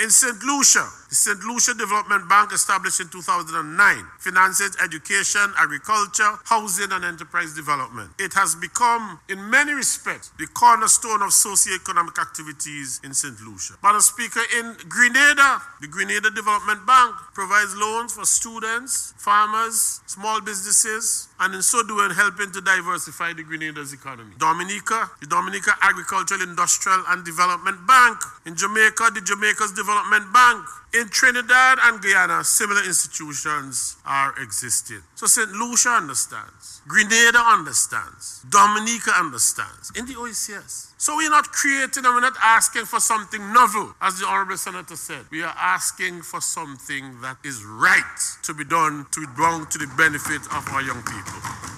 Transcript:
In St. Lucia, the St. Lucia Development Bank, established in 2009, finances education, agriculture, housing, and enterprise development. It has become, in many respects, the cornerstone of socio-economic activities in St. Lucia. Madam Speaker, in Grenada, the Grenada Development Bank provides loans for students, farmers, small businesses, and in so doing, helping to diversify the Grenada's economy. Dominica, the Dominica Agricultural, Industrial, and Development Bank. In Jamaica, the Jamaica's Development Bank. In Trinidad and Guyana, similar institutions are existing. So St. Lucia understands. Grenada understands. Dominica understands. In the OECS. So we're not creating and we're not asking for something novel, as the Honorable Senator said. We are asking for something that is right to be done to the benefit of our young people.